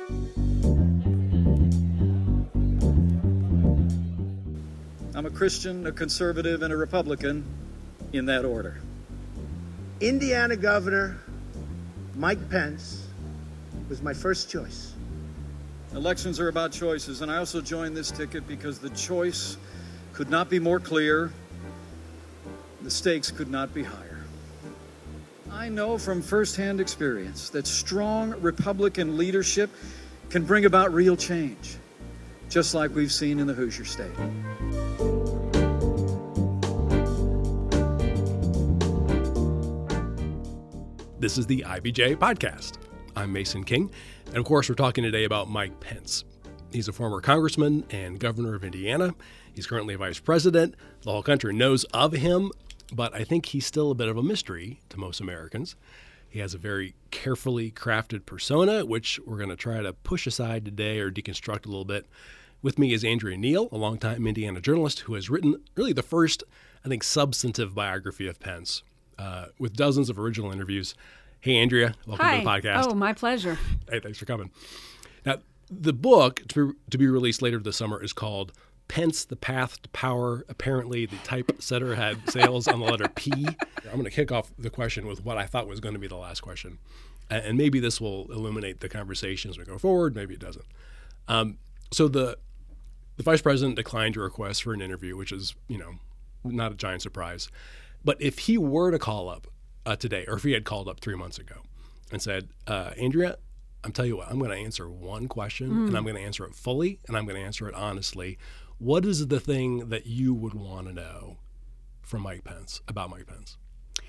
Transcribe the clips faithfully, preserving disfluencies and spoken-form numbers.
I'm a Christian, a conservative, and a Republican, in that order. Indiana Governor Mike Pence was my first choice. Elections are about choices, and I also joined this ticket because the choice could not be more clear, the stakes could not be higher. I know from firsthand experience that strong Republican leadership can bring about real change, just like we've seen in the Hoosier State. This is the I B J Podcast. I'm Mason King, and of course we're talking today about Mike Pence. He's a former congressman and governor of Indiana. He's currently a vice president. The whole country knows of him, but I think he's still a bit of a mystery to most Americans. He has a very carefully crafted persona, which we're going to try to push aside today or deconstruct a little bit. With me is Andrea Neal, a longtime Indiana journalist who has written really the first, I think, substantive biography of Pence, uh, with dozens of original interviews. Hey, Andrea, welcome Hi. to the podcast. Oh, my pleasure. Hey, thanks for coming. Now, the book to be, to be released later this summer is called Pence, The Path to Power. Apparently, the typesetter had sales on the letter P. I'm going to kick off the question with what I thought was going to be the last question. And maybe this will illuminate the conversation as we go forward. Maybe it doesn't. Um, so the the vice president declined your request for an interview, which is, you know, not a giant surprise. But if he were to call up uh, today, or if he had called up three months ago and said, uh, Andrea, I'm telling you what, I'm going to answer one question, mm. and I'm going to answer it fully, and I'm going to answer it honestly. What is the thing that you would want to know from Mike Pence, about Mike Pence?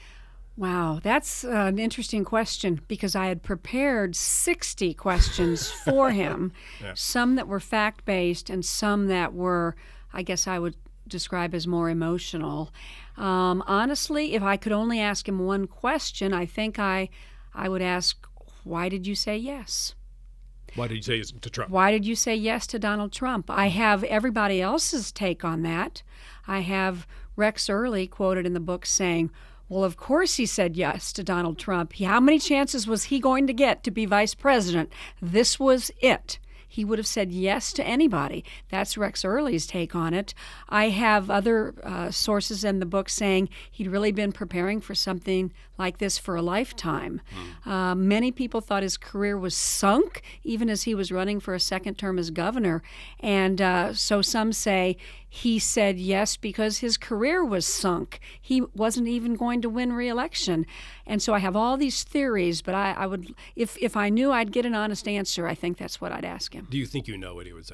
Wow, that's uh, an interesting question because I had prepared sixty questions for him, yeah. Some that were fact-based and some that were, I guess I would describe as more emotional. Um, honestly, if I could only ask him one question, I think I, I would ask, why did you say yes? Why did you say yes to Trump? Why did you say yes to Donald Trump? I have everybody else's take on that. I have Rex Early quoted in the book saying, well, of course he said yes to Donald Trump. How many chances was he going to get to be vice president? This was it. He would have said yes to anybody. That's Rex Early's take on it. I have other uh, sources in the book saying he'd really been preparing for something like this for a lifetime. Mm. Uh, many people thought his career was sunk, even as he was running for a second term as governor. And uh, so some say he said yes because his career was sunk. He wasn't even going to win re-election. And so I have all these theories, but I, I would, if, if I knew I'd get an honest answer, I think that's what I'd ask him. Do you think you know what he would say?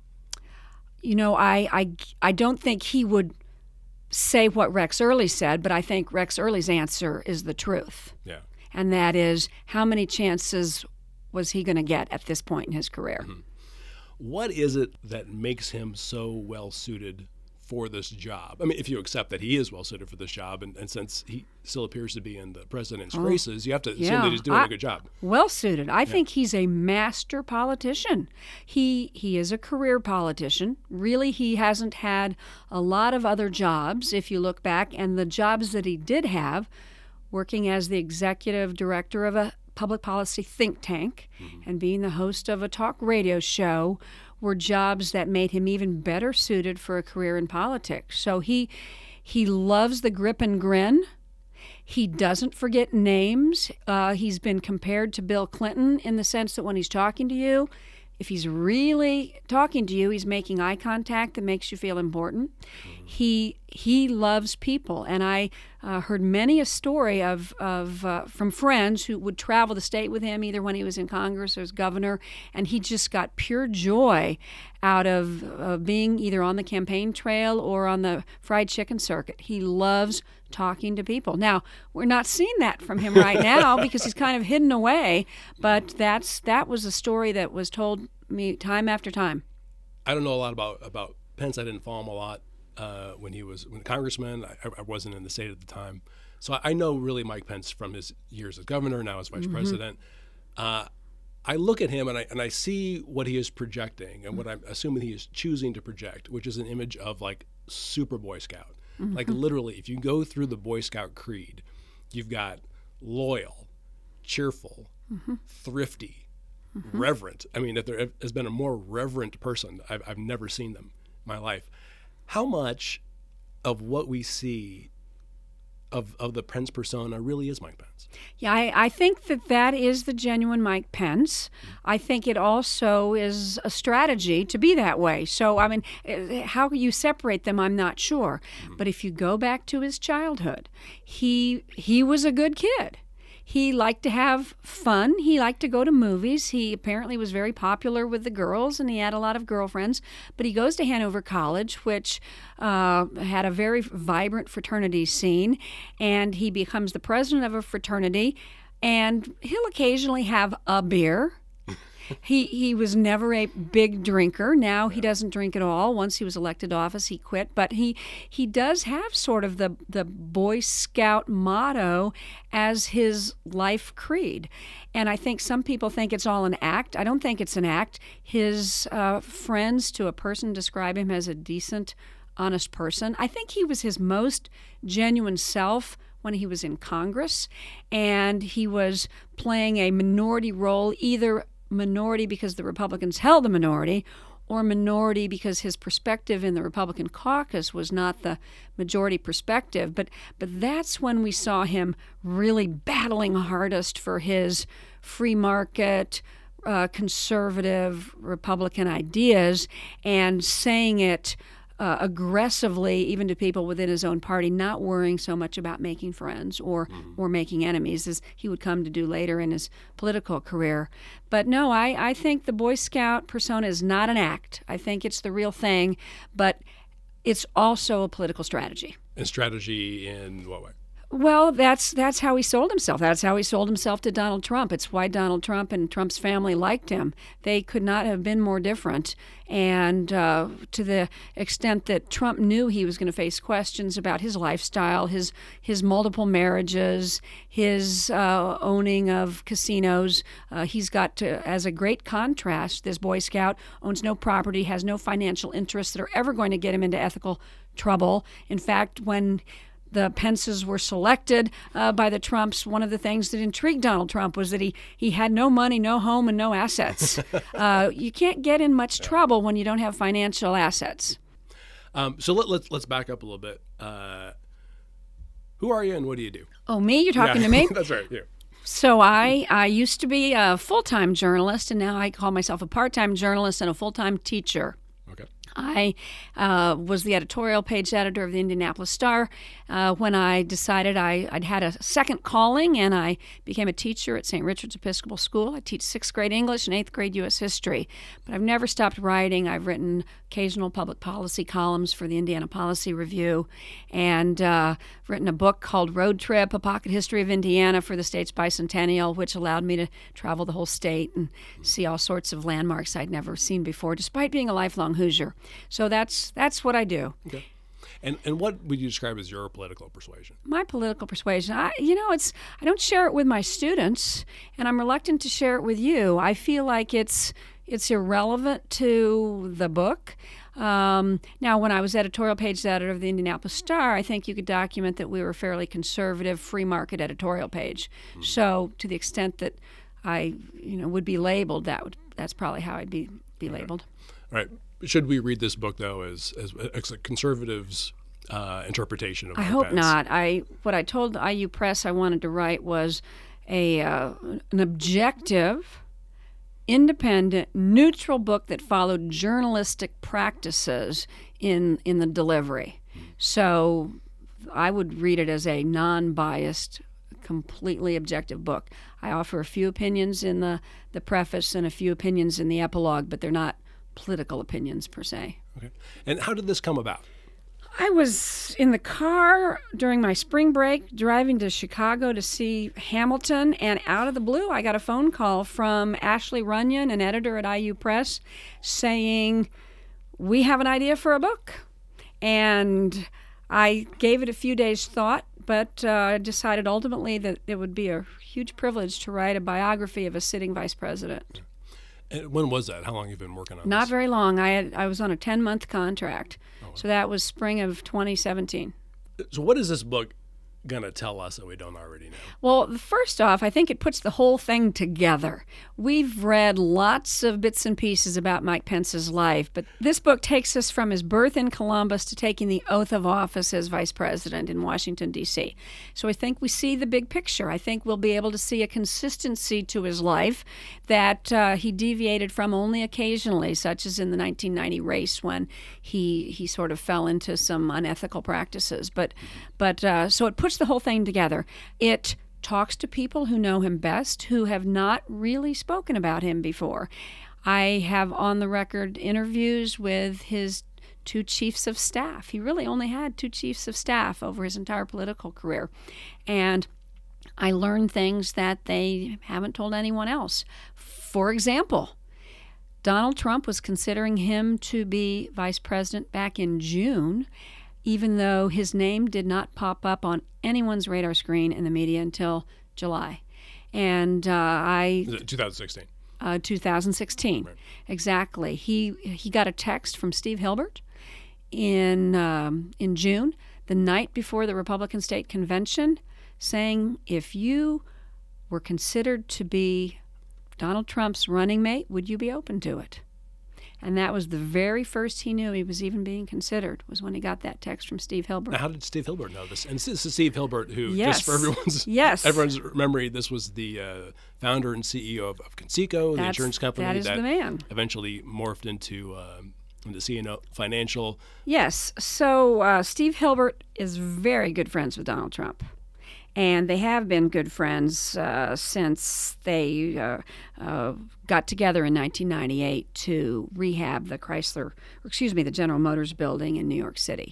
You know, I, I, I don't think he would say what Rex Early said, but I think Rex Early's answer is the truth. Yeah. And that is, how many chances was he going to get at this point in his career? Mm-hmm. What is it that makes him so well suited for this job? I mean, if you accept that he is well suited for this job, and, and since he still appears to be in the president's oh, races, you have to assume yeah. that he's doing I, a good job. Well suited. I yeah. think he's a master politician. He he is a career politician. Really, he hasn't had a lot of other jobs, if you look back, and the jobs that he did have, working as the executive director of a public policy think tank mm-hmm. and being the host of a talk radio show, were jobs that made him even better suited for a career in politics. So he he loves the grip and grin. He doesn't forget names. Uh, he's been compared to Bill Clinton in the sense that when he's talking to you, if he's really talking to you, he's making eye contact that makes you feel important. Mm-hmm. He he loves people, and I uh, heard many a story of of uh, from friends who would travel the state with him, either when he was in Congress or as governor, and he just got pure joy out of uh, being either on the campaign trail or on the fried chicken circuit. He loves talking to people. Now, we're not seeing that from him right now because he's kind of hidden away, but that's that was a story that was told me time after time. I don't know a lot about, about Pence. I didn't follow him a lot uh, when he was when congressman. I, I wasn't in the state at the time. So I, I know really Mike Pence from his years as governor, now as vice mm-hmm. president. Uh, I look at him and I and I see what he is projecting and what I'm assuming he is choosing to project, which is an image of like super Boy Scout. Mm-hmm. Like literally, if you go through the Boy Scout creed, you've got loyal, cheerful, mm-hmm. thrifty, mm-hmm. reverent. I mean, if there has been a more reverent person, I've, I've never seen them in my life. How much of what we see of, of the Pence persona really is Mike Pence? Yeah, I, I think that that is the genuine Mike Pence. Mm-hmm. I think it also is a strategy to be that way. So, I mean, how you separate them, I'm not sure. Mm-hmm. But if you go back to his childhood, he he was a good kid. He liked to have fun. He liked to go to movies. He apparently was very popular with the girls, and he had a lot of girlfriends. But he goes to Hanover College, which uh, had a very vibrant fraternity scene, and he becomes the president of a fraternity, and he'll occasionally have a beer. He he was never a big drinker. Now he doesn't drink at all. Once he was elected to office, he quit. But he he does have sort of the, the Boy Scout motto as his life creed. And I think some people think it's all an act. I don't think it's an act. His uh, friends to a person describe him as a decent, honest person. I think he was his most genuine self when he was in Congress. And he was playing a minority role, either minority because the Republicans held the minority, or minority because his perspective in the Republican caucus was not the majority perspective. But but that's when we saw him really battling hardest for his free market, uh, conservative Republican ideas, and saying it Uh, aggressively, even to people within his own party, not worrying so much about making friends or mm-hmm. or making enemies, as he would come to do later in his political career. But no, I, I think the Boy Scout persona is not an act. I think it's the real thing, but it's also a political strategy. And strategy in what way? Well, that's that's how he sold himself. That's how he sold himself to Donald Trump. It's why Donald Trump and Trump's family liked him. They could not have been more different. And uh, to the extent that Trump knew he was going to face questions about his lifestyle, his his multiple marriages, his uh, owning of casinos, uh, he's got to, as a great contrast, this Boy Scout owns no property, has no financial interests that are ever going to get him into ethical trouble. In fact, when the Pences were selected uh, by the Trumps, one of the things that intrigued Donald Trump was that he, he had no money, no home, and no assets. uh, you can't get in much trouble when you don't have financial assets. Um, so let, let's let's back up a little bit. Uh, who are you and what do you do? Oh, me? You're talking yeah. to me? That's right, you. So I, I used to be a full-time journalist, and now I call myself a part-time journalist and a full-time teacher. Okay. I uh, was the editorial page editor of the Indianapolis Star uh, when I decided I, I'd had a second calling, and I became a teacher at Saint Richard's Episcopal School. I teach sixth grade English and eighth grade U S history. But I've never stopped writing. I've written occasional public policy columns for the Indiana Policy Review, and uh, written a book called Road Trip, A Pocket History of Indiana for the state's bicentennial, which allowed me to travel the whole state and see all sorts of landmarks I'd never seen before, despite being a lifelong Hoosier. So that's that's what I do. Okay. And and what would you describe as your political persuasion? My political persuasion, I, you know, it's I don't share it with my students, and I'm reluctant to share it with you. I feel like it's it's irrelevant to the book. Um, now, when I was editorial page editor of the Indianapolis Star, I think you could document that we were a fairly conservative, free market editorial page. Mm-hmm. So, to the extent that I, you know, would be labeled, that would that's probably how I'd be be okay. labeled. All right. Should we read this book though as as, as a conservative's uh, interpretation of? I hope not. I what I told I U Press I wanted to write was a uh, an objective, independent, neutral book that followed journalistic practices in in the delivery. So I would read it as a non-biased, completely objective book. I offer a few opinions in the, the preface and a few opinions in the epilogue, but they're not political opinions per se. Okay. And how did this come about? I was in the car during my spring break driving to Chicago to see Hamilton, and out of the blue I got a phone call from Ashley Runyon, an editor at I U Press, saying, "We have an idea for a book." And I gave it a few days thought, but uh, decided ultimately that it would be a huge privilege to write a biography of a sitting vice president. And when was that? How long have you been working on Not this? very long. I had I was on a ten-month contract, Oh, wow. so that was spring of twenty seventeen. So what is this book going to tell us that we don't already know? Well, first off, I think it puts the whole thing together. We've read lots of bits and pieces about Mike Pence's life, but this book takes us from his birth in Columbus to taking the oath of office as vice president in Washington, D C. So I think we see the big picture. I think we'll be able to see a consistency to his life that uh, he deviated from only occasionally, such as in the nineteen ninety race when he he sort of fell into some unethical practices. But, but uh, so it puts the whole thing together. It talks to people who know him best, who have not really spoken about him before. I have on the record interviews with his two chiefs of staff. He really only had two chiefs of staff over his entire political career. And I learned things that they haven't told anyone else. For example, Donald Trump was considering him to be vice president back in June, even though his name did not pop up on anyone's radar screen in the media until July. And uh, I... twenty sixteen. Uh, two thousand sixteen, right. Exactly. He he got a text from Steve Hilbert in um, in June, the night before the Republican State Convention, saying if you were considered to be Donald Trump's running mate, would you be open to it? And that was the very first he knew he was even being considered, was when he got that text from Steve Hilbert. Now, how did Steve Hilbert know this? And this is Steve Hilbert, who, yes. just for everyone's yes. everyone's memory, this was the uh, founder and C E O of, of Conseco, the That's, insurance company that, is that the man. eventually morphed into um, into C N O Financial. Yes. So uh, Steve Hilbert is very good friends with Donald Trump. And they have been good friends uh, since they uh, uh, got together in nineteen ninety-eight to rehab the Chrysler, or excuse me, the General Motors building in New York City.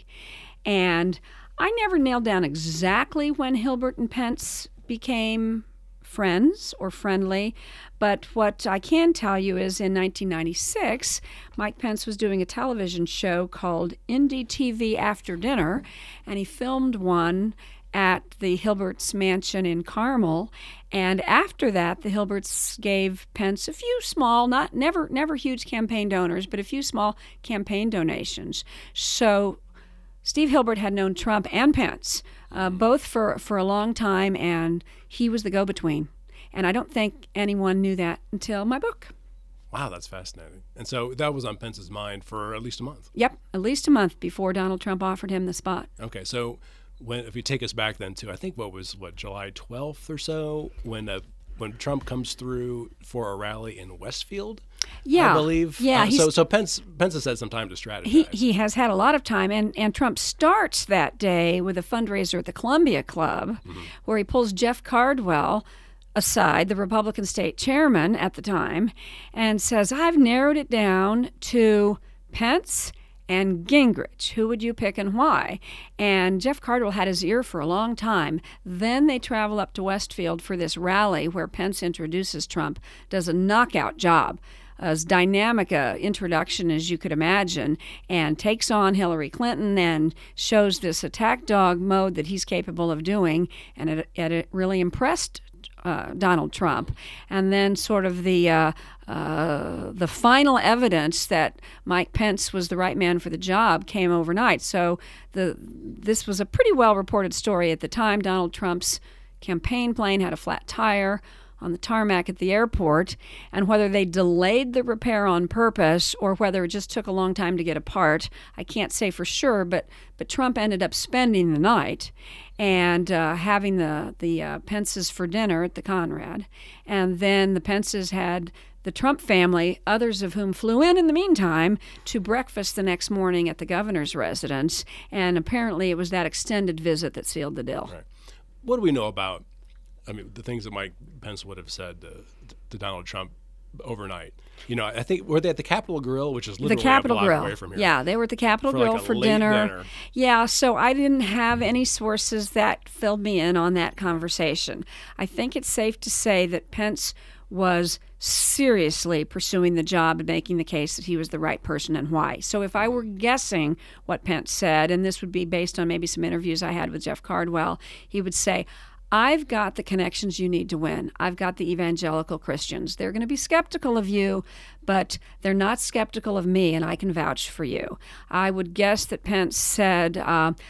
And I never nailed down exactly when Hilbert and Pence became friends or friendly, but what I can tell you is in nineteen ninety-six, Mike Pence was doing a television show called Indy T V After Dinner, and he filmed one at the Hilberts' mansion in Carmel, and after that, the Hilberts gave Pence a few small, not never never huge campaign donors, but a few small campaign donations. So Steve Hilbert had known Trump and Pence uh, both for, for a long time, and he was the go-between. And I don't think anyone knew that until my book. Wow, that's fascinating. And so that was on Pence's mind for at least a month. Yep, at least a month before Donald Trump offered him the spot. Okay, so when if you take us back then to, I think what was, what, July twelfth or so, when uh, when Trump comes through for a rally in Westfield, yeah, I believe. Yeah, uh, so so Pence Pence has had some time to strategize. He he has had a lot of time, and, and Trump starts that day with a fundraiser at the Columbia Club, mm-hmm. where he pulls Jeff Cardwell aside, the Republican state chairman at the time, and says, I've narrowed it down to Pence and Gingrich. Who would you pick and why? And Jeff Cardwell had his ear for a long time. Then they travel up to Westfield for this rally where Pence introduces Trump, does a knockout job, as dynamic a introduction as you could imagine, and takes on Hillary Clinton and shows this attack dog mode that he's capable of doing, and it, it really impressed Uh, Donald Trump. And then sort of the uh, uh, the final evidence that Mike Pence was the right man for the job came overnight. So the this was a pretty well-reported story at the time. Donald Trump's campaign plane had a flat tire on the tarmac at the airport, and whether they delayed the repair on purpose or whether it just took a long time to get apart, I can't say for sure, but but Trump ended up spending the night and uh, having the, the uh, Pences for dinner at the Conrad. And then the Pences had the Trump family, others of whom flew in in the meantime, to breakfast the next morning at the governor's residence. And apparently it was that extended visit that sealed the deal. Right. What do we know about, I mean, the things that Mike Pence would have said to, to Donald Trump overnight? You know, I think, were they at the Capitol Grill, which is literally the Capitol a block Grill. away from here? Yeah, they were at the Capitol for Grill like a for late dinner. dinner. Yeah, so I didn't have any sources that filled me in on that conversation. I think it's safe to say that Pence was seriously pursuing the job and making the case that he was the right person and why. So if I were guessing what Pence said, and this would be based on maybe some interviews I had with Jeff Cardwell, he would say, I've got the connections you need to win. I've got the evangelical Christians. They're going to be skeptical of you, but they're not skeptical of me, and I can vouch for you. I would guess that Pence said, uh,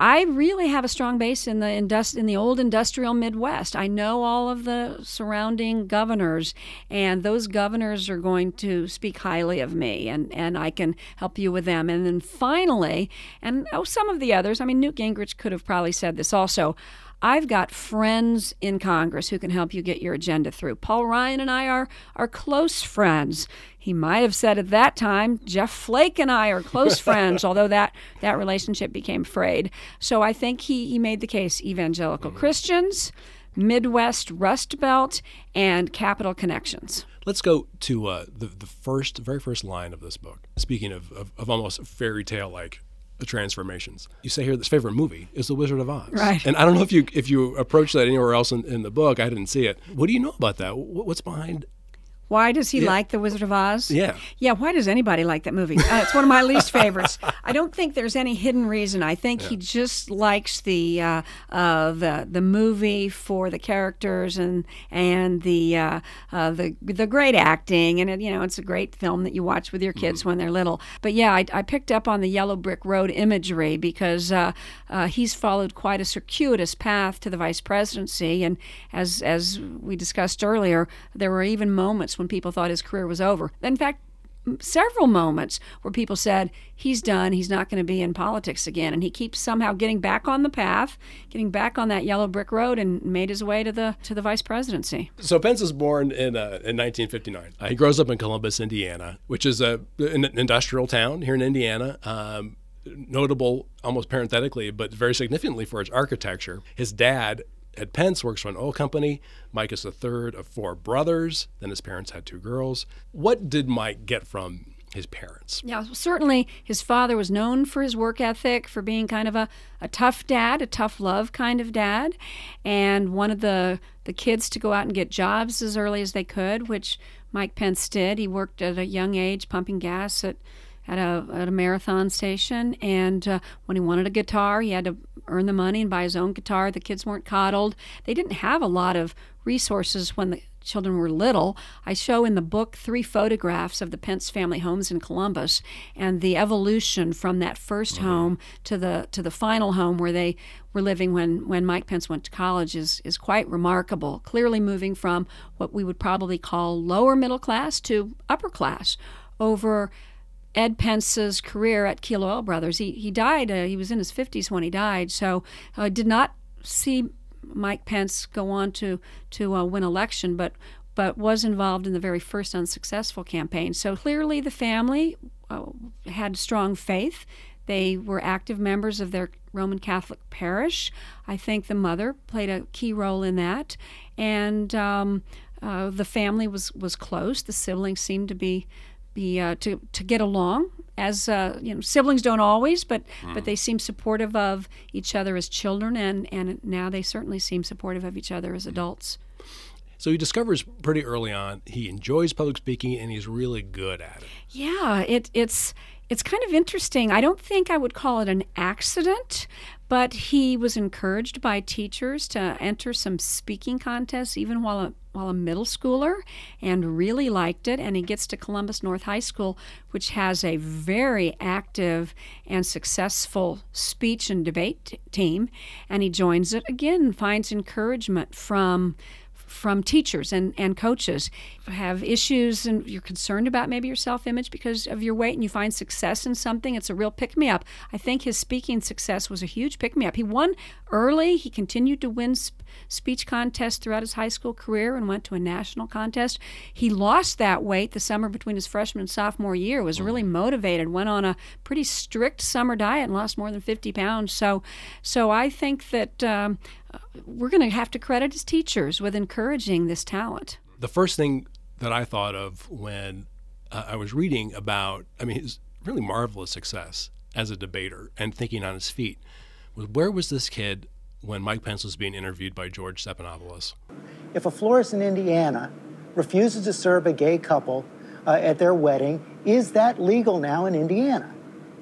I really have a strong base in the industri- in the old industrial Midwest. I know all of the surrounding governors, and those governors are going to speak highly of me, and, and I can help you with them. And then finally, and oh, some of the others, I mean, Newt Gingrich could have probably said this also, I've got friends in Congress who can help you get your agenda through. Paul Ryan and I are, are close friends. He might have said at that time, Jeff Flake and I are close friends, although that, that relationship became frayed. So I think he, he made the case evangelical mm-hmm. Christians, Midwest Rust Belt, and Capital connections. Let's go to uh, the, the first, very first line of this book. Speaking of, of, of almost fairy tale-like transformations. You say here this favorite movie is The Wizard of Oz. Right. And I don't know if you if you approach that anywhere else in, in the book. I didn't see it. What do you know about that? What's behind? Why does he yeah. like The Wizard of Oz? Yeah. Yeah, why does anybody like that movie? Uh, it's one of my least favorites. I don't think there's any hidden reason. I think yeah. he just likes the uh, uh, the the movie for the characters and and the uh, uh, the the great acting, and it, you know, it's a great film that you watch with your kids mm-hmm. when they're little. But yeah, I, I picked up on the yellow brick road imagery because uh, uh, he's followed quite a circuitous path to the vice presidency, and as as we discussed earlier, there were even moments when people thought his career was over. In fact, several moments where people said, he's done, he's not going to be in politics again. And he keeps somehow getting back on the path, getting back on that yellow brick road, and made his way to the to the vice presidency. So Pence was born in uh, in nineteen fifty-nine. Uh, he grows up in Columbus, Indiana, which is a, an industrial town here in Indiana. Um, notable almost parenthetically, but very significantly for its architecture. His dad Ed Pence works for an oil company. Mike is the third of four brothers. Then his parents had two girls. What did Mike get from his parents? Yeah, certainly his father was known for his work ethic, for being kind of a, a tough dad, a tough love kind of dad, and wanted the, the kids to go out and get jobs as early as they could, which Mike Pence did. He worked at a young age pumping gas at at a at a marathon station, and uh, when he wanted a guitar, he had to earn the money and buy his own guitar. The kids weren't coddled. They didn't have a lot of resources when the children were little. I show in the book three photographs of the Pence family homes in Columbus and the evolution from that first mm-hmm. home to the to the final home where they were living when, when Mike Pence went to college is, is quite remarkable, clearly moving from what we would probably call lower middle class to upper class over Ed Pence's career at Keel Oil Brothers. He he died, uh, he was in his fifties when he died, so uh, did not see Mike Pence go on to, to uh, win election, but but was involved in the very first unsuccessful campaign. So clearly the family uh, had strong faith. They were active members of their Roman Catholic parish. I think the mother played a key role in that. And um, uh, the family was, was close. The siblings seemed to be be uh, to to get along, as uh, you know, siblings don't always, but mm. but they seem supportive of each other as children, and and now they certainly seem supportive of each other as adults. So he discovers pretty early on he enjoys public speaking and he's really good at it. Yeah, it it's it's kind of interesting. I don't think I would call it an accident, but he was encouraged by teachers to enter some speaking contests even while a while a middle schooler, and really liked it. And he gets to Columbus North High School, which has a very active and successful speech and debate t- team, and he joins it again, finds encouragement from from teachers and, and coaches. Have issues and you're concerned about maybe your self-image because of your weight, and you find success in something, it's a real pick-me-up. I think his speaking success was a huge pick-me-up. He won early. He continued to win sp- speech contests throughout his high school career and went to a national contest. He lost that weight the summer between his freshman and sophomore year, was really motivated, went on a pretty strict summer diet and lost more than fifty pounds. So, so I think that um, we're going to have to credit his teachers with encouraging this talent. The first thing that I thought of when uh, I was reading about, I mean, his really marvelous success as a debater and thinking on his feet, was where was this kid when Mike Pence was being interviewed by George Stephanopoulos? If a florist in Indiana refuses to serve a gay couple uh, at their wedding, is that legal now in Indiana?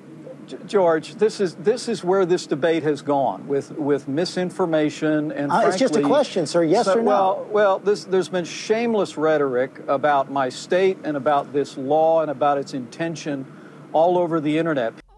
George, this is this is where this debate has gone with, with misinformation and. Uh, frankly, it's just a question, sir. Yes so, or no? Well, well, this, there's been shameless rhetoric about my state and about this law and about its intention all over the internet.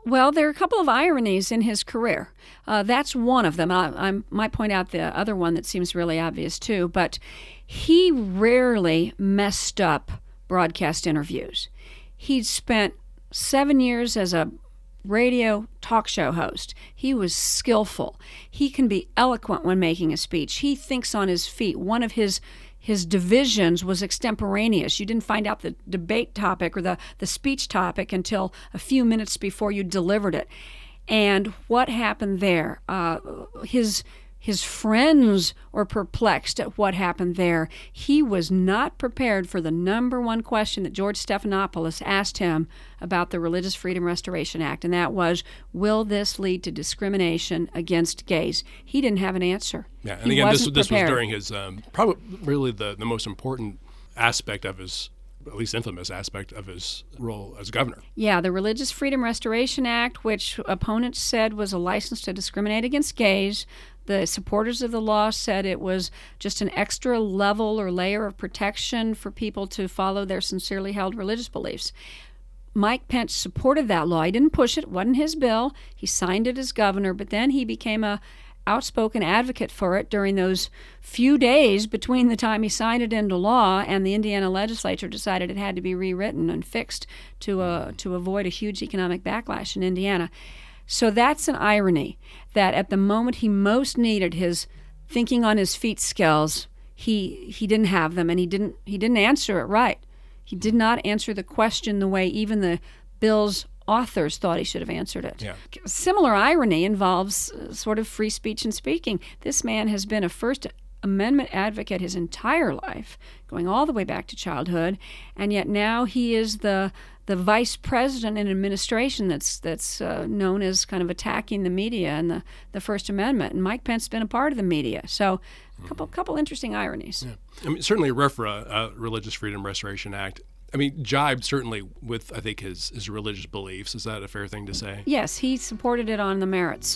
Well, there are a couple of ironies in his career. Uh, that's one of them. I, I might point out the other one that seems really obvious too, but he rarely messed up broadcast interviews. He'd spent seven years as a radio talk show host. He was skillful. He can be eloquent when making a speech. He thinks on his feet. One of his his divisions was extemporaneous. You didn't find out the debate topic or the, the speech topic until a few minutes before you delivered it. And what happened there? Uh, his His friends were perplexed at what happened there. He was not prepared for the number one question that George Stephanopoulos asked him about the Religious Freedom Restoration Act, and that was, will this lead to discrimination against gays? He didn't have an answer. Yeah, and he again, this, wasn't this was prepared. during his, um, probably really the, the most important aspect of his, at least infamous aspect of his role as governor. Yeah, the Religious Freedom Restoration Act, which opponents said was a license to discriminate against gays. The supporters of the law said it was just an extra level or layer of protection for people to follow their sincerely held religious beliefs. Mike Pence supported that law. He didn't push it. It wasn't his bill. He signed it as governor, but then he became a outspoken advocate for it during those few days between the time he signed it into law and the Indiana legislature decided it had to be rewritten and fixed to uh, to avoid a huge economic backlash in Indiana. So that's an irony that at the moment he most needed his thinking on his feet skills, he he didn't have them, and he didn't he didn't answer it right. He did not answer the question the way even the bill's authors thought he should have answered it. Yeah. Similar irony involves uh, sort of free speech and speaking. This man has been a First Amendment advocate his entire life, going all the way back to childhood, and yet now he is the the vice president in an administration that's that's uh, known as kind of attacking the media and the, the First Amendment. And Mike Pence has been a part of the media. So a couple couple interesting ironies. Yeah. I mean, certainly RFRA, uh, Religious Freedom Restoration Act, I mean, jibed certainly with, I think, his, his religious beliefs. Is that a fair thing to say? Yes, he supported it on the merits.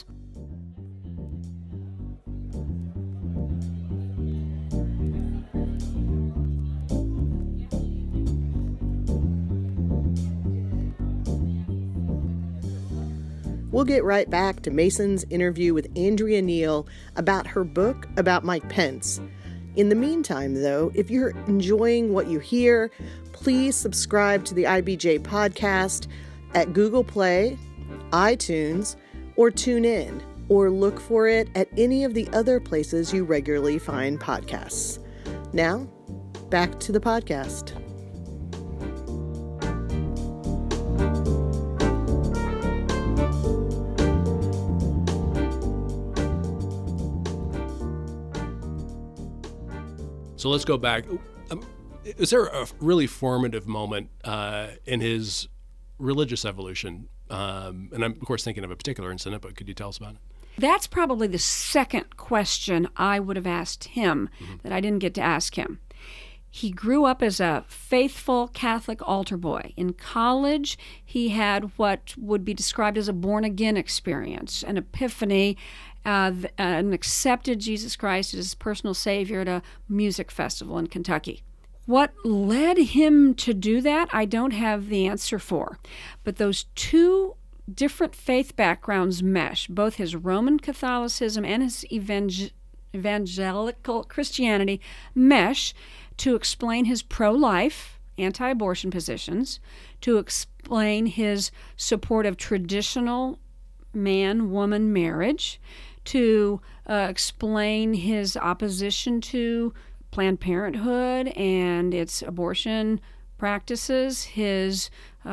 We'll get right back to Mason's interview with Andrea Neal about her book about Mike Pence. In the meantime, though, if you're enjoying what you hear, please subscribe to the I B J podcast at Google Play, iTunes, or TuneIn, or look for it at any of the other places you regularly find podcasts. Now, back to the podcast. So let's go back. Um, is there a really formative moment uh, in his religious evolution? Um, and I'm, of course, thinking of a particular incident, but could you tell us about it? That's probably the second question I would have asked him Mm-hmm. that I didn't get to ask him. He grew up as a faithful Catholic altar boy. In college, he had what would be described as a born-again experience, an epiphany, uh, and accepted Jesus Christ as his personal Savior at a music festival in Kentucky. What led him to do that, I don't have the answer for. But those two different faith backgrounds mesh, both his Roman Catholicism and his evangel- evangelical Christianity mesh to explain his pro-life, anti-abortion positions, to explain his support of traditional man-woman marriage, to uh, explain his opposition to Planned Parenthood and its abortion practices, his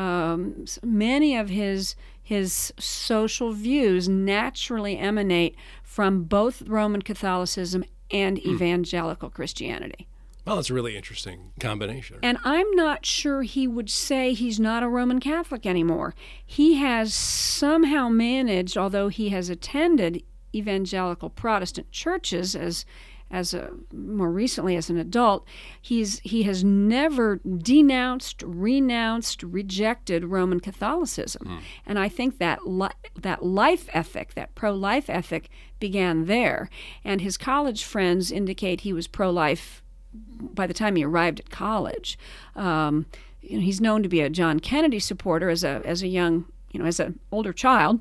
um, many of his his social views naturally emanate from both Roman Catholicism and Hmm. evangelical Christianity. Well, that's a really interesting combination. And I'm not sure he would say he's not a Roman Catholic anymore. He has somehow managed, although he has attended evangelical Protestant churches as as a more recently as an adult, he's he has never denounced, renounced, rejected Roman Catholicism. Mm. And I think that li- that life ethic, that pro-life ethic began there. And his college friends indicate he was pro-life by the time he arrived at college. Um, you know, he's known to be a John Kennedy supporter as a as a young you know, as an older child.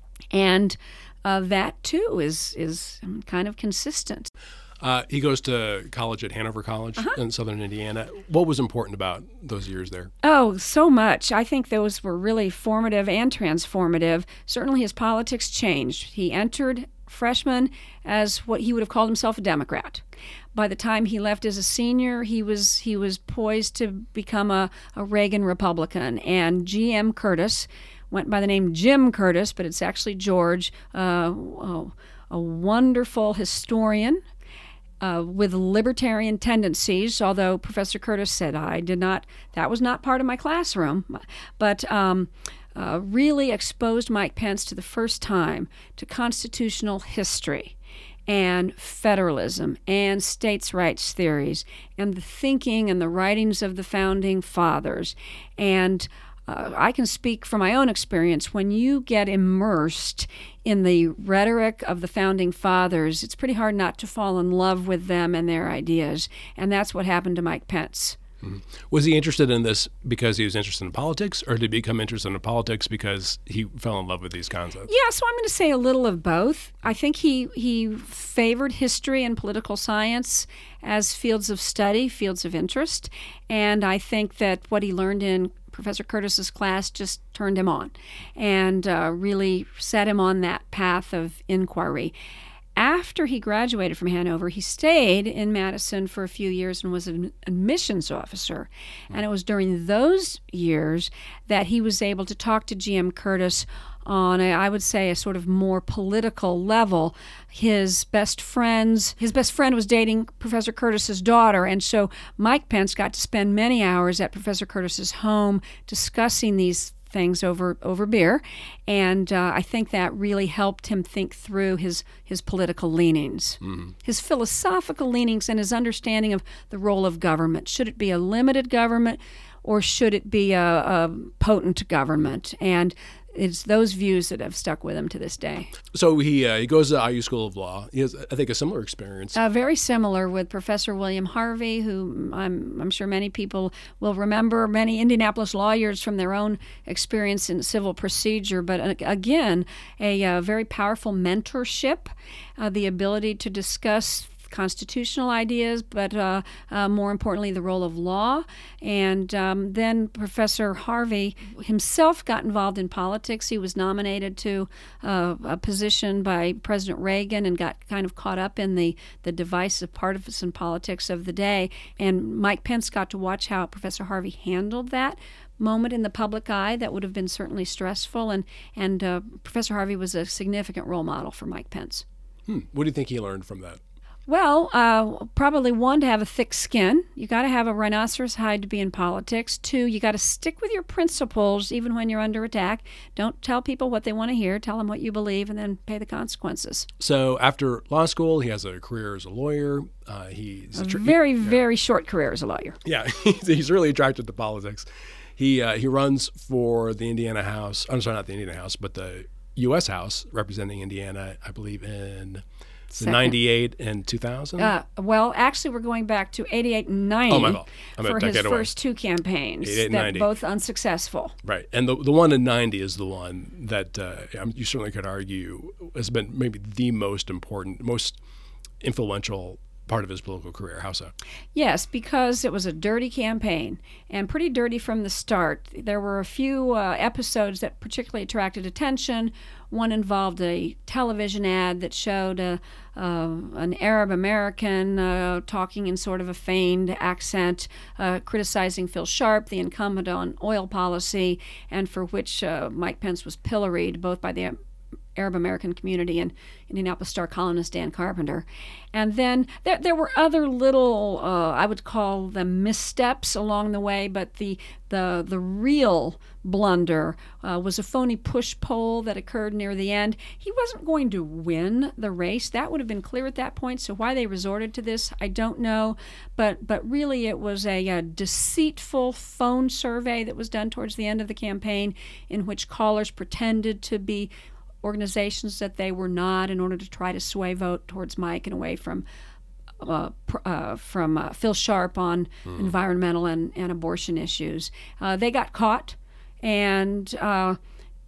And uh, that, too, is is kind of consistent. Uh, he goes to college at Hanover College uh-huh. in southern Indiana. What was important about those years there? Oh, so much. I think those were really formative and transformative. Certainly his politics changed. He entered freshman as what he would have called himself a Democrat. By the time he left as a senior, he was he was poised to become a, a Reagan Republican. And G M Curtis went by the name Jim Curtis, but it's actually George, uh, oh, a wonderful historian, Uh, with libertarian tendencies, although Professor Curtis said I did not, that was not part of my classroom, but um, uh, really exposed Mike Pence to the first time to constitutional history and federalism and states' rights theories and the thinking and the writings of the founding fathers. And Uh, I can speak from my own experience. When you get immersed in the rhetoric of the Founding Fathers, it's pretty hard not to fall in love with them and their ideas. And that's what happened to Mike Pence. Mm-hmm. Was he interested in this because he was interested in politics, or did he become interested in politics because he fell in love with these concepts? Yeah, so I'm going to say a little of both. I think he, he favored history and political science as fields of study, fields of interest. And I think that what he learned in Professor Curtis's class just turned him on and uh, really set him on that path of inquiry. After he graduated from Hanover, he stayed in Madison for a few years and was an admissions officer. And it was during those years that he was able to talk to G M Curtis on, a, I would say, a sort of more political level. His best friends, his best friend was dating Professor Curtis's daughter, and so Mike Pence got to spend many hours at Professor Curtis's home discussing these things over over beer, and uh, I think that really helped him think through his his political leanings, mm-hmm. his philosophical leanings, and his understanding of the role of government. Should it be a limited government, or should it be a, a potent government? And it's those views that have stuck with him to this day. So he uh, he goes to I U School of Law. He has, I think, a similar experience. Uh, very similar with Professor William Harvey, who I'm I'm sure many people will remember, many Indianapolis lawyers from their own experience in civil procedure. But uh, again, a uh, very powerful mentorship, uh, the ability to discuss constitutional ideas, but uh, uh, more importantly, the role of law. And um, then Professor Harvey himself got involved in politics. He was nominated to uh, a position by President Reagan and got kind of caught up in the, the divisive partisan politics of the day. And Mike Pence got to watch how Professor Harvey handled that moment in the public eye that would have been certainly stressful. And, and uh, Professor Harvey was a significant role model for Mike Pence. Hmm. What do you think he learned from that? Well, uh, probably one, to have a thick skin. You got to have a rhinoceros hide to be in politics. Two, you got to stick with your principles even when you're under attack. Don't tell people what they want to hear. Tell them what you believe, and then pay the consequences. So after law school, he has a career as a lawyer. Uh, he's a very, he, very yeah. short career as a lawyer. Yeah, he's really attracted to politics. He uh, he runs for the Indiana House. I'm sorry, not the Indiana House, but the U S House representing Indiana, I believe, in the ninety-eight and two thousand? Uh, well, actually, we're going back to eighty-eight and ninety oh, my fault. I'm for his first two campaigns, that ninety. Both unsuccessful. Right. And the the one in ninety is the one that uh, you certainly could argue has been maybe the most important, most influential part of his political career. How so? Yes, because it was a dirty campaign, and pretty dirty from the start. There were a few uh, episodes that particularly attracted attention. One involved a television ad that showed a, uh, an Arab American uh, talking in sort of a feigned accent, uh, criticizing Phil Sharp, the incumbent on oil policy, and for which uh, Mike Pence was pilloried both by the Arab American community and Indianapolis Star columnist Dan Carpenter. And then there there were other little, uh, I would call them missteps along the way, but the the the real blunder uh, was a phony push poll that occurred near the end. He wasn't going to win the race. That would have been clear at that point, so why they resorted to this, I don't know. But, but really it was a, a deceitful phone survey that was done towards the end of the campaign in which callers pretended to be organizations that they were not in order to try to sway vote towards Mike and away from uh, pr- uh, from uh, Phil Sharp on mm. environmental and, and abortion issues. Uh, they got caught, and uh,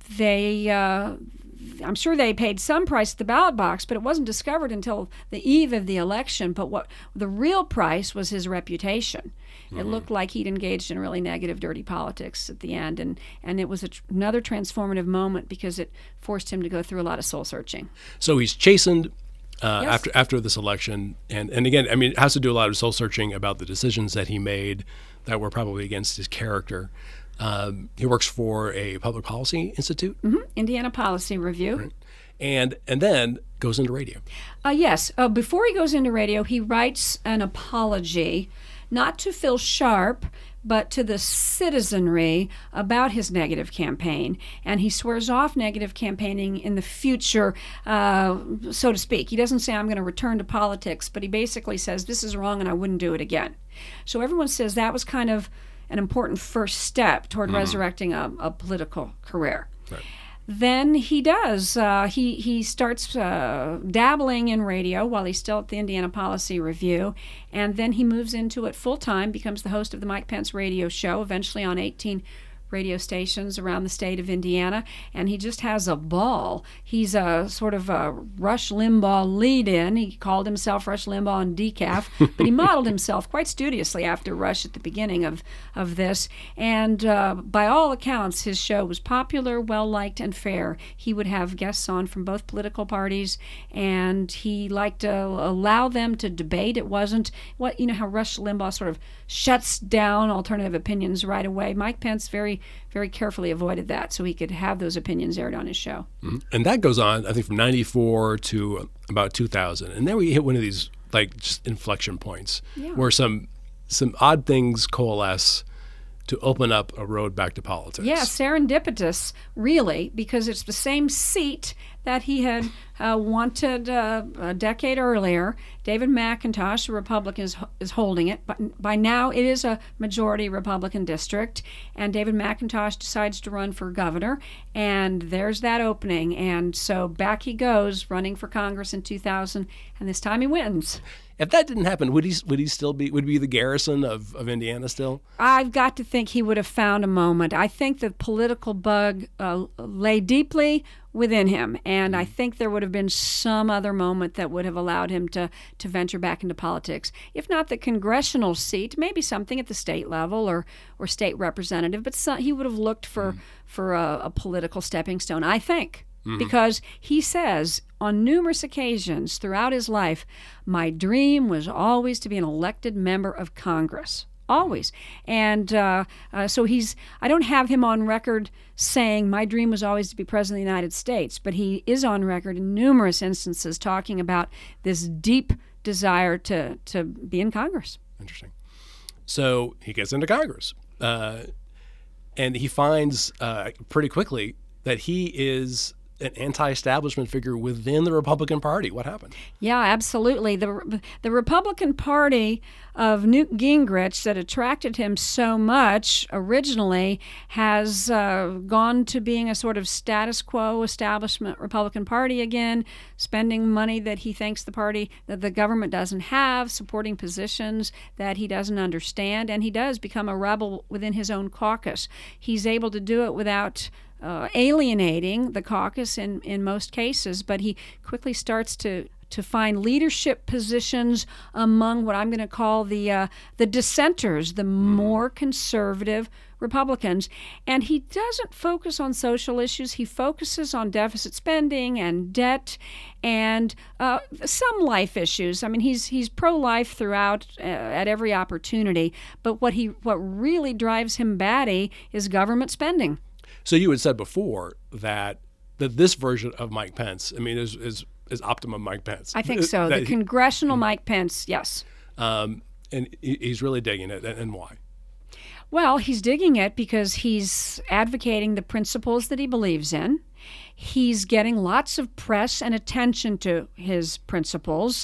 they, uh, I'm sure they paid some price at the ballot box, but it wasn't discovered until the eve of the election. But what the real price was his reputation. Mm-hmm. It looked like he'd engaged in really negative, dirty politics at the end, and, and it was a tr- another transformative moment because it forced him to go through a lot of soul searching. So he's chastened uh, Yes. after after this election, and and again, I mean, it has to do a lot of soul searching about the decisions that he made that were probably against his character. Um, he works for a public policy institute, Mm-hmm. Indiana Policy Review. right? and and then goes into radio. Uh, yes. Uh, before he goes into radio, he writes an apology, not to Phil Sharp, but to the citizenry about his negative campaign. And he swears off negative campaigning in the future, uh, so to speak. He doesn't say, I'm going to return to politics, but he basically says, this is wrong and I wouldn't do it again. So everyone says that was kind of an important first step toward mm-hmm. resurrecting a, a political career. Right. Then he does. Uh, he he starts uh, dabbling in radio while he's still at the Indiana Policy Review, and then he moves into it full time, becomes the host of the Mike Pence radio show, eventually on eighteen radio stations around the state of Indiana, and he just has a ball. He's a sort of a Rush Limbaugh lead-in. He called himself Rush Limbaugh in decaf, but he modeled himself quite studiously after Rush at the beginning of, of this, and uh, by all accounts, his show was popular, well-liked, and fair. He would have guests on from both political parties, and he liked to allow them to debate. It wasn't, what you know how Rush Limbaugh sort of shuts down alternative opinions right away. Mike Pence very very carefully avoided that so he could have those opinions aired on his show. Mm-hmm. And that goes on, I think, from ninety-four to about two thousand. And then we hit one of these, like, just inflection points Yeah. where some some odd things coalesce to open up a road back to politics. Yeah, serendipitous, really, because it's the same seat that he had uh, wanted uh, a decade earlier. David McIntosh, a Republican, is, is holding it, but by now it is a majority Republican district, and David McIntosh decides to run for governor, and there's that opening, and so back he goes, running for Congress in two thousand, and this time he wins. If that didn't happen, would he would he still be would he be the Garrison of, of Indiana still? I've got to think he would have found a moment. I think the political bug uh, lay deeply within him, and I think there would have been some other moment that would have allowed him to, to venture back into politics. If not the congressional seat, maybe something at the state level or, or state representative, but some, he would have looked for, mm. for a, a political stepping stone, I think. Mm-hmm. Because he says on numerous occasions throughout his life, my dream was always to be an elected member of Congress. Always. And uh, uh, so he's, I don't have him on record saying my dream was always to be president of the United States, but he is on record in numerous instances talking about this deep desire to, to be in Congress. Interesting. So he gets into Congress, uh, and he finds uh, pretty quickly that he is an anti-establishment figure within the Republican Party. What happened? Yeah, absolutely. The the Republican Party of Newt Gingrich that attracted him so much originally has uh, gone to being a sort of status quo establishment Republican Party again, spending money that he thinks the party, that the government doesn't have, supporting positions that he doesn't understand, and he does become a rebel within his own caucus. He's able to do it without Uh, alienating the caucus in, in most cases, but he quickly starts to, to find leadership positions among what I'm going to call the uh, the dissenters, the more conservative Republicans. And he doesn't focus on social issues. He focuses on deficit spending and debt and uh, some life issues. I mean, he's he's pro-life throughout uh, at every opportunity, but what he what really drives him batty is government spending. So you had said before that that this version of Mike Pence, I mean, is is, is optimum Mike Pence. I think so. That the he, congressional Mike Pence, yes. Um, and he, he's really digging it, and, and why? Well, he's digging it because he's advocating the principles that he believes in. He's getting lots of press and attention to his principles.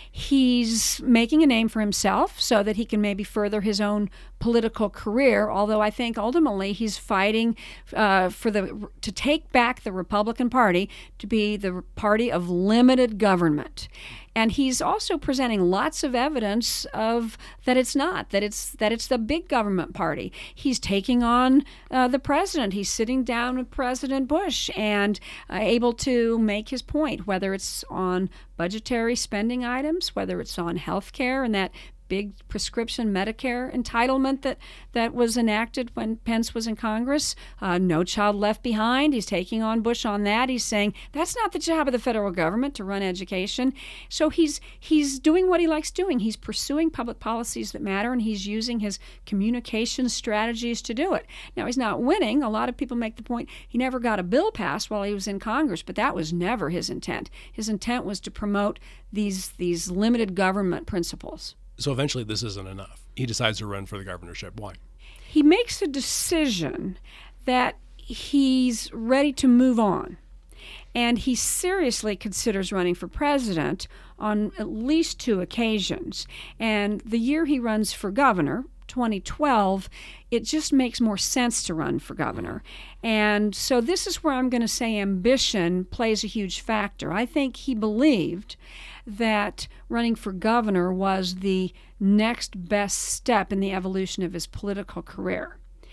He's making a name for himself so that he can maybe further his own political career, although I think ultimately he's fighting uh, for the to take back the Republican Party to be the party of limited government. And he's also presenting lots of evidence of that it's not, that it's that it's the big government party. He's taking on uh, the president. He's sitting down with President Bush and uh, able to make his point, whether it's on budgetary spending items, whether it's on health care and that big prescription Medicare entitlement that, that was enacted when Pence was in Congress. Uh, no Child Left Behind. He's taking on Bush on that. He's saying that's not the job of the federal government to run education. So he's he's doing what he likes doing. He's pursuing public policies that matter, and he's using his communication strategies to do it. Now, he's not winning. A lot of people make the point he never got a bill passed while he was in Congress, but that was never his intent. His intent was to promote these these limited government principles. So eventually this isn't enough. He decides to run for the governorship. Why? He makes a decision that he's ready to move on. And he seriously considers running for president on at least two occasions. And the year he runs for governor, twenty twelve, it just makes more sense to run for governor. And so this is where I'm going to say ambition plays a huge factor. I think he believed that running for governor was the next best step in the evolution of his political career.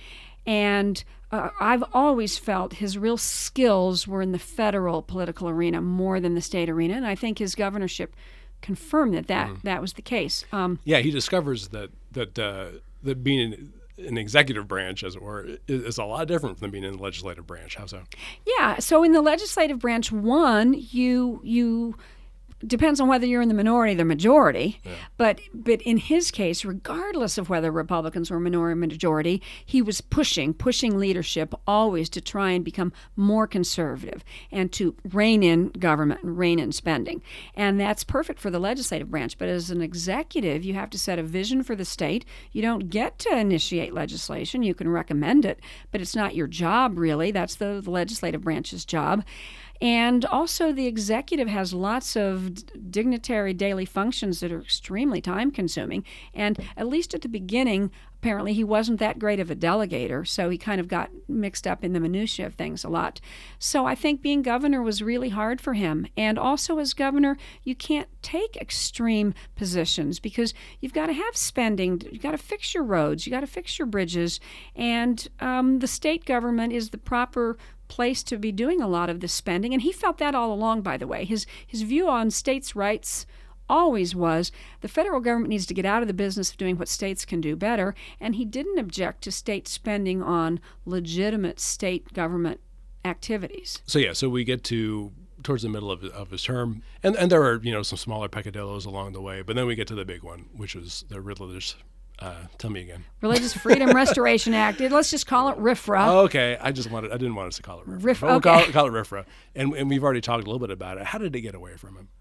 And uh, I've always felt his real skills were in the federal political arena more than the state arena, and I think his governorship confirmed that that, mm. that was the case. Um, yeah, he discovers that that uh, that being in, in the executive branch, as it were, is, is a lot different than being in the legislative branch. How so? Yeah, so in the legislative branch, one, you you... depends on whether you're in the minority or the majority, yeah. but but in his case, regardless of whether Republicans were minority or majority, he was pushing, pushing leadership always to try and become more conservative and to rein in government and rein in spending. And that's perfect for the legislative branch. But as an executive, you have to set a vision for the state. You don't get to initiate legislation. You can recommend it, but it's not your job, really. That's the, the legislative branch's job. And also the executive has lots of d- dignitary daily functions that are extremely time-consuming. And at least at the beginning, apparently he wasn't that great of a delegator, so he kind of got mixed up in the minutiae of things a lot. So I think being governor was really hard for him. And also as governor, you can't take extreme positions because you've got to have spending. You've got to fix your roads. You've got to fix your bridges. And um, the state government is the proper place to be doing a lot of this spending. And he felt that all along, by the way. His his view on states' rights always was the federal government needs to get out of the business of doing what states can do better, and he didn't object to state spending on legitimate state government activities. So yeah, so we get to towards the middle of, of his term, and, and there are, you know, some smaller peccadillos along the way, but then we get to the big one, which was the religious Uh, tell me again. Religious Freedom Restoration Act. Let's just call it RFRA. Oh, okay. I just wanted. I didn't want us to call it RFRA. RFRA. But we'll okay. call it, call it RFRA. And, and we've already talked a little bit about it. How did it get away from him?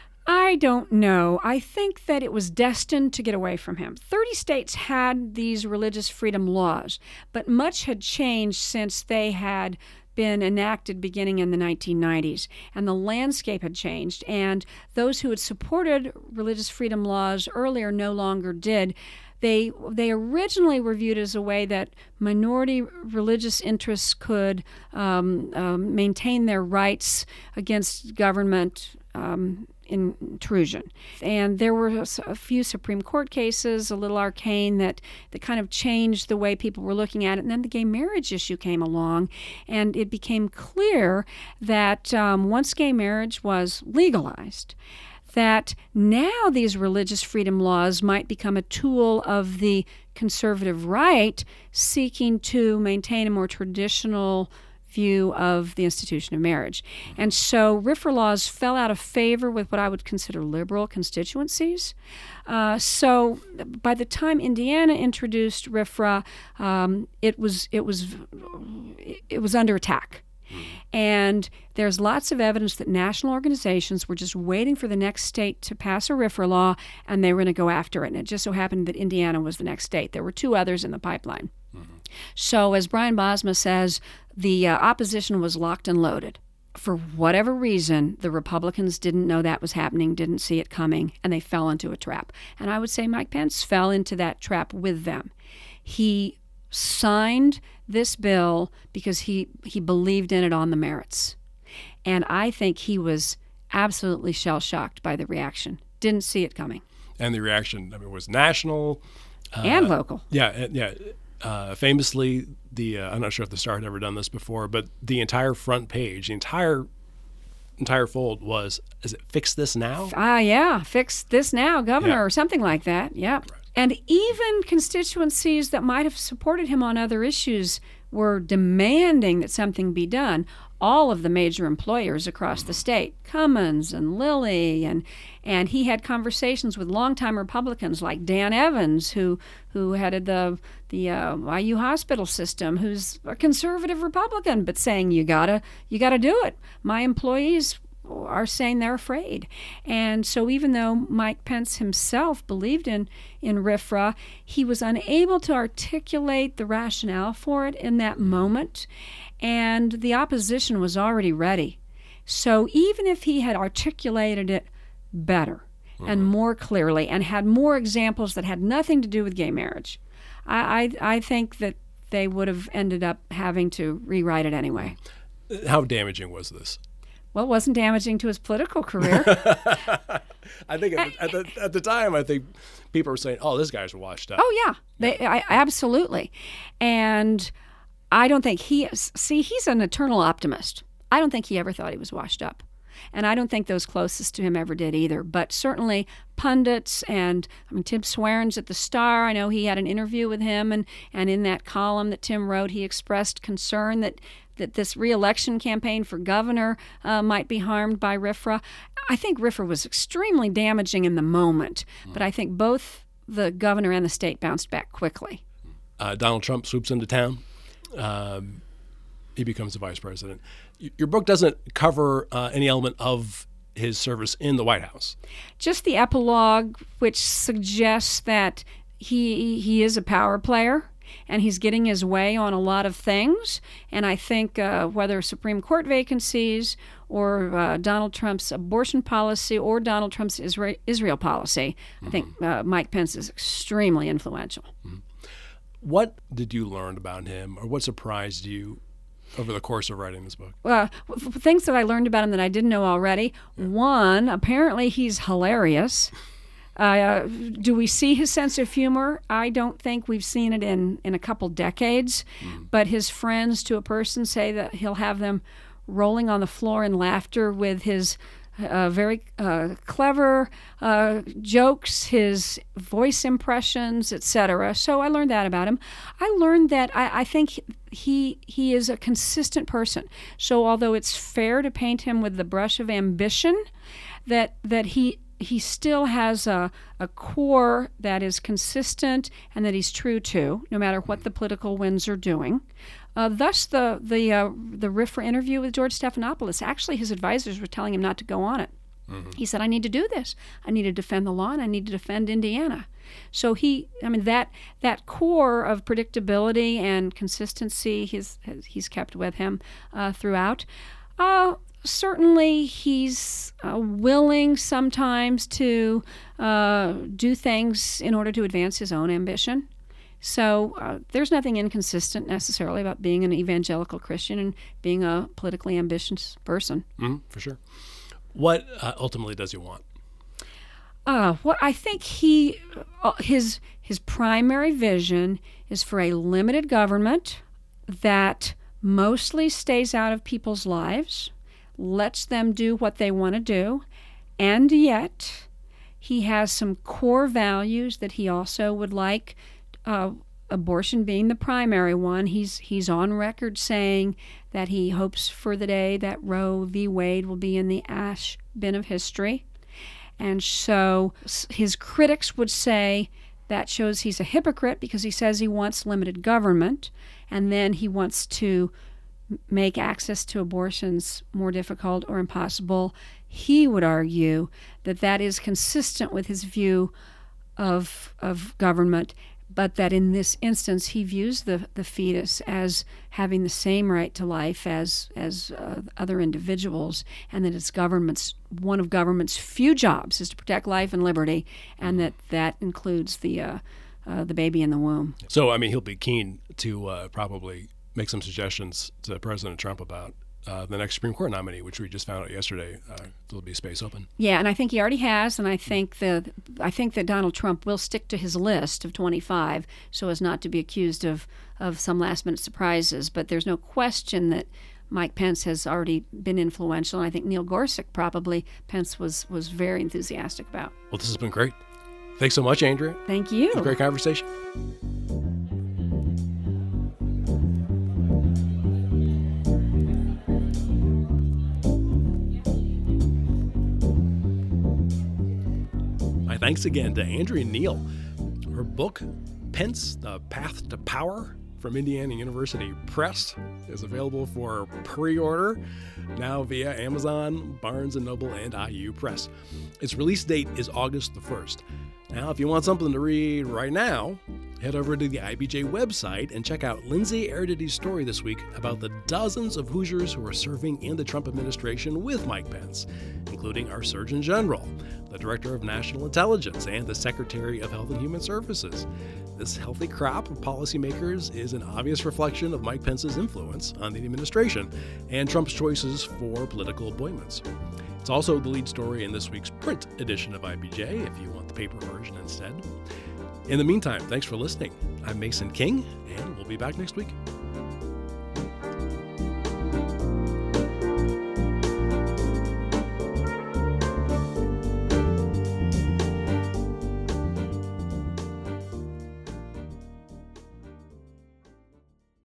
I don't know. I think that it was destined to get away from him. thirty states had these religious freedom laws, but much had changed since they had been enacted beginning in the nineteen nineties, and the landscape had changed, and those who had supported religious freedom laws earlier no longer did. They they originally were viewed as a way that minority religious interests could um, um, maintain their rights against government um, intrusion. And there were a few Supreme Court cases, a little arcane, that, that kind of changed the way people were looking at it. And then the gay marriage issue came along, and it became clear that um, once gay marriage was legalized, that now these religious freedom laws might become a tool of the conservative right seeking to maintain a more traditional view of the institution of marriage. And so RFRA laws fell out of favor with what I would consider liberal constituencies. Uh, so by the time Indiana introduced RFRA, um, it was it was it was under attack. And there's lots of evidence that national organizations were just waiting for the next state to pass a RFRA law, and they were going to go after it. And it just so happened that Indiana was the next state. There were two others in the pipeline. Mm-hmm. So as Brian Bosma says, the uh, opposition was locked and loaded. for whatever reason, the Republicans didn't know that was happening, didn't see it coming, and they fell into a trap. And I would say Mike Pence fell into that trap with them. He signed this bill because he, he believed in it on the merits. And I think he was absolutely shell-shocked by the reaction. Didn't see it coming. And the reaction, I mean, was national. Uh, and local. Yeah, yeah. Uh, famously, the uh, I'm not sure if the Star had ever done this before, but the entire front page, the entire entire fold was, is it Fix This Now? Ah, uh, yeah, Fix This Now, Governor, yeah. or something like that, yeah. Right. And even constituencies that might have supported him on other issues were demanding that something be done. All of the major employers across the state, Cummins and Lilly, and and he had conversations with longtime Republicans like Dan Evans, who who headed the the uh, I U hospital system, who's a conservative Republican, but saying you gotta you gotta do it. My employees are saying they're afraid. And so even though Mike Pence himself believed in, in RFRA, he was unable to articulate the rationale for it in that moment, and the opposition was already ready. So even if he had articulated it better mm-hmm. and more clearly and had more examples that had nothing to do with gay marriage, I, I, I think that they would have ended up having to rewrite it anyway. How damaging was this? Well, it wasn't damaging to his political career. I think at the, at, the, at the time, I think people were saying, oh, this guy's washed up. Oh, yeah, they, I, absolutely. And I don't think he is. See, he's an eternal optimist. I don't think he ever thought he was washed up. And I don't think those closest to him ever did either. But certainly pundits and, I mean, Tim Swearens at the Star, I know he had an interview with him, and, and in that column that Tim wrote, he expressed concern that that this re-election campaign for governor uh, might be harmed by RFRA. I think RFRA was extremely damaging in the moment, mm. but I think both the governor and the state bounced back quickly. Uh, Donald Trump swoops into town. Um, he becomes the vice president. Your book doesn't cover uh, any element of his service in the White House. Just the epilogue, which suggests that he he is a power player, and he's getting his way on a lot of things. And I think uh, whether Supreme Court vacancies or uh, Donald Trump's abortion policy or Donald Trump's Isra- Israel policy, mm-hmm. I think uh, Mike Pence is extremely influential. Mm-hmm. What did you learn about him, or what surprised you over the course of writing this book? Uh, things that I learned about him that I didn't know already. Yeah. One, apparently he's hilarious. Uh, do we see his sense of humor? I don't think we've seen it in, in a couple decades, mm. but his friends to a person say that he'll have them rolling on the floor in laughter with his uh, very uh, clever uh, jokes, his voice impressions, et cetera. So I learned that about him. I learned that I, I think he he is a consistent person. So although it's fair to paint him with the brush of ambition, that that he he still has a, a core that is consistent and that he's true to, no matter what the political winds are doing. Uh, thus, the the uh, the RFRA interview with George Stephanopoulos, actually his advisors were telling him not to go on it. Mm-hmm. He said, I need to do this. I need to defend the law, and I need to defend Indiana. So he, I mean, that that core of predictability and consistency he's, he's kept with him uh, throughout. Uh, Certainly, he's uh, willing sometimes to uh, do things in order to advance his own ambition. So uh, there's nothing inconsistent necessarily about being an evangelical Christian and being a politically ambitious person. Mm, for sure. What uh, ultimately does he want? Uh, what I think he, uh, his his primary vision is for a limited government that mostly stays out of people's lives, lets them do what they want to do, and yet he has some core values that he also would like, uh, abortion being the primary one. He's he's on record saying that he hopes for the day that Roe v. Wade will be in the ash bin of history. And so his critics would say that shows he's a hypocrite because he says he wants limited government, and then he wants to make access to abortions more difficult or impossible. He would argue that that is consistent with his view of of government, but that in this instance he views the, the fetus as having the same right to life as as uh, other individuals, and that it's government's one of government's few jobs is to protect life and liberty, and that that includes the uh, uh, the baby in the womb. So, I mean, he'll be keen to uh, probably make some suggestions to President Trump about uh, the next Supreme Court nominee, which we just found out yesterday. Uh, there'll be space open. Yeah, and I think he already has, and I think that I think that Donald Trump will stick to his list of twenty-five so as not to be accused of, of some last-minute surprises. But there's no question that Mike Pence has already been influential, and I think Neil Gorsuch probably Pence was, was very enthusiastic about. Well, this has been great. Thanks so much, Andrea. Thank you. It was a great conversation. My thanks again to Andrea Neal. Her book, Pence, The Path to Power, from Indiana University Press, is available for pre-order now via Amazon, Barnes and Noble, and I U Press. Its release date is August the first. Now, if you want something to read right now, head over to the I B J website and check out Lindsay Erdity's story this week about the dozens of Hoosiers who are serving in the Trump administration with Mike Pence, including our Surgeon General, the Director of National Intelligence, and the Secretary of Health and Human Services. This healthy crop of policymakers is an obvious reflection of Mike Pence's influence on the administration and Trump's choices for political appointments. It's also the lead story in this week's print edition of I B J, if you want the paper version instead. In the meantime, thanks for listening. I'm Mason King, and we'll be back next week.